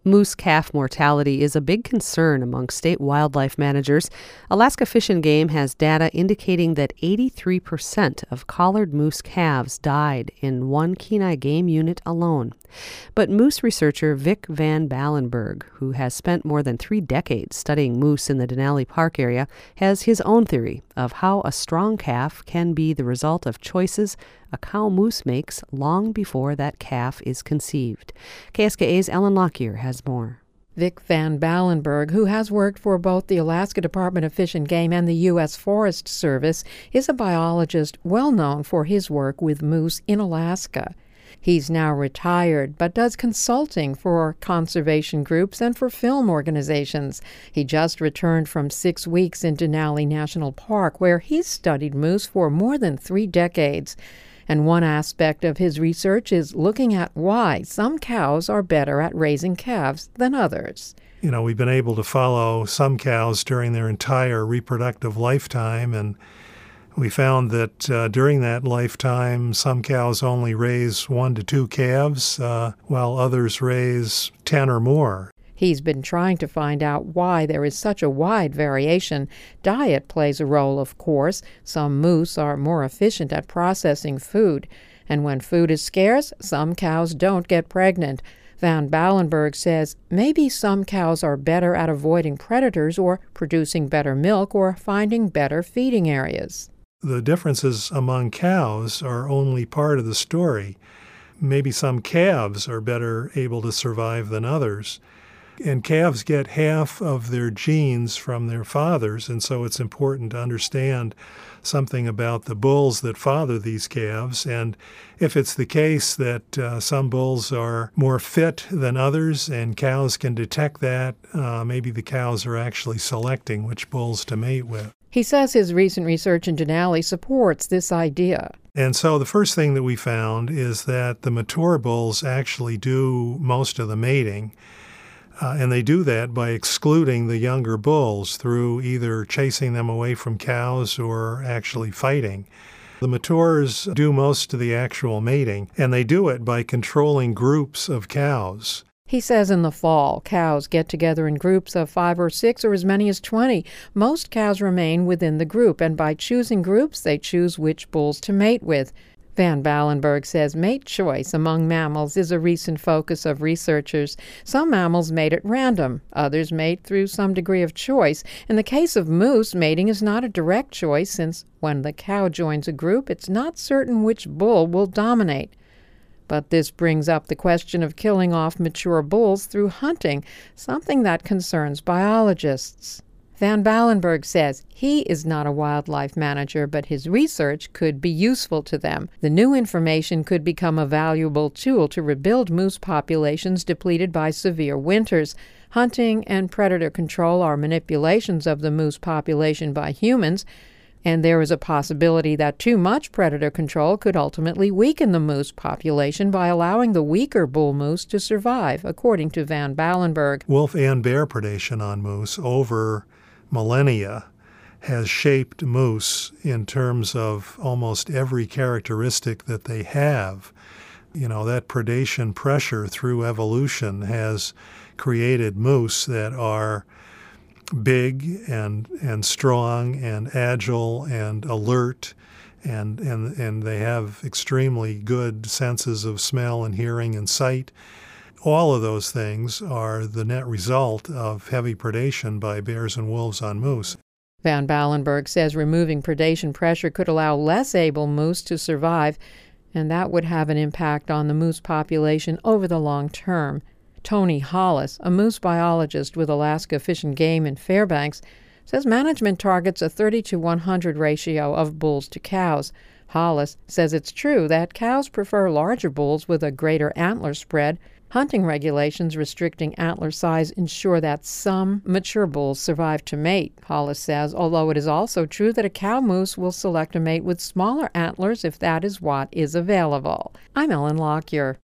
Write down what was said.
Moose calf mortality is a big concern among state wildlife managers. Alaska Fish and Game has data indicating that 83% of collared moose calves died in one Kenai game unit alone. But moose researcher Vic Van Ballenberg, who has spent more than 3 decades studying moose in the Denali Park area, has his own theory of how a strong calf can be the result of choices a cow moose makes long before that calf is conceived. KSKA's Ellen Lockyer has more. Vic Van Ballenberg, who has worked for both the Alaska Department of Fish and Game and the U.S. Forest Service, is a biologist well known for his work with moose in Alaska. He's now retired, but does consulting for conservation groups and for film organizations. He just returned from 6 weeks in Denali National Park, where he's studied moose for more than 3 decades. And one aspect of his research is looking at why some cows are better at raising calves than others. We've been able to follow some cows during their entire reproductive lifetime, and we found that during that lifetime, some cows only raise 1 to 2 calves, while others raise 10 or more. He's been trying to find out why there is such a wide variation. Diet plays a role, of course. Some moose are more efficient at processing food. And when food is scarce, some cows don't get pregnant. Van Ballenberg says maybe some cows are better at avoiding predators or producing better milk or finding better feeding areas. The differences among cows are only part of the story. Maybe some calves are better able to survive than others. And calves get half of their genes from their fathers, and so it's important to understand something about the bulls that father these calves. And if it's the case that some bulls are more fit than others and cows can detect that, maybe the cows are actually selecting which bulls to mate with. He says his recent research in Denali supports this idea. And so the first thing that we found is that the mature bulls actually do most of the mating. And they do that by excluding the younger bulls through either chasing them away from cows or actually fighting. The matures do most of the actual mating, and they do it by controlling groups of cows. He says in the fall, cows get together in groups of 5 or 6 or as many as 20. Most cows remain within the group, and by choosing groups, they choose which bulls to mate with. Van Ballenberg says mate choice among mammals is a recent focus of researchers. Some mammals mate at random. Others mate through some degree of choice. In the case of moose, mating is not a direct choice, since when the cow joins a group, it's not certain which bull will dominate. But this brings up the question of killing off mature bulls through hunting, something that concerns biologists. Van Ballenberg says he is not a wildlife manager, but his research could be useful to them. The new information could become a valuable tool to rebuild moose populations depleted by severe winters. Hunting and predator control are manipulations of the moose population by humans, and there is a possibility that too much predator control could ultimately weaken the moose population by allowing the weaker bull moose to survive, according to Van Ballenberg. Wolf and bear predation on moose over millennia has shaped moose in terms of almost every characteristic that they have. That predation pressure through evolution has created moose that are big and strong and agile and alert, and they have extremely good senses of smell and hearing and sight. All of those things are the net result of heavy predation by bears and wolves on moose. Van Ballenberg says removing predation pressure could allow less able moose to survive, and that would have an impact on the moose population over the long term. Tony Hollis, a moose biologist with Alaska Fish and Game in Fairbanks, says management targets a 30 to 100 ratio of bulls to cows. Hollis says it's true that cows prefer larger bulls with a greater antler spread. Hunting regulations restricting antler size ensure that some mature bulls survive to mate, Hollis says, although it is also true that a cow moose will select a mate with smaller antlers if that is what is available. I'm Ellen Lockyer.